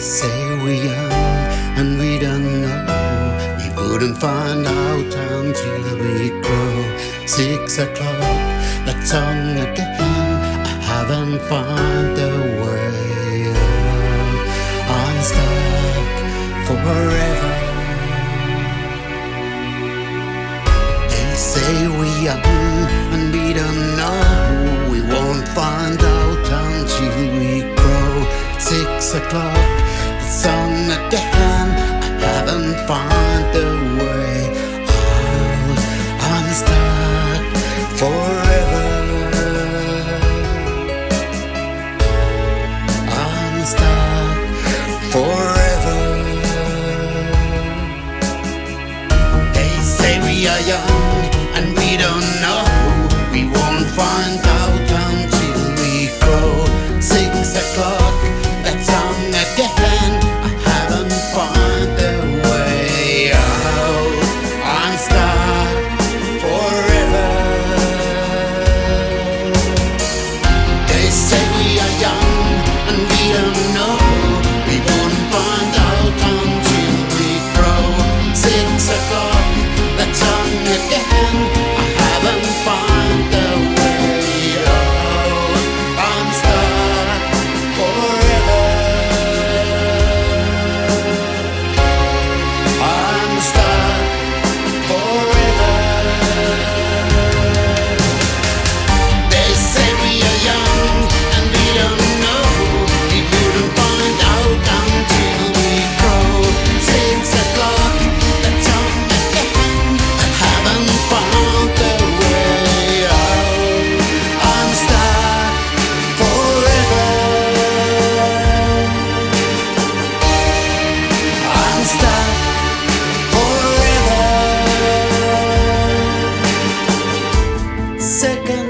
Say we're young and we don't know. We wouldn't find out until we grow. 6 o'clock, that's on again. I haven't found the way out. I'm stuck forever. They say we're young and we don't know. We won't find out until we grow. 6 o'clock, the sun again. I haven't found the way out. I'm stuck forever. I'm stuck forever. They say we are young and we don't know. We won't find out until we grow. 6 o'clock, that's on again. I haven't found the way out. I'm stuck forever. They say we are young and we don't know. We won't find out until we grow. 6 o'clock, that's on again. I haven't found the way out. I'm stuck forever. I'm stuck forever. They say we are young and we don't know. We wouldn't find out until we grow. 6 o'clock, that's on again. I haven't found the way out. I'm stuck forever. I'm stuck forever. Second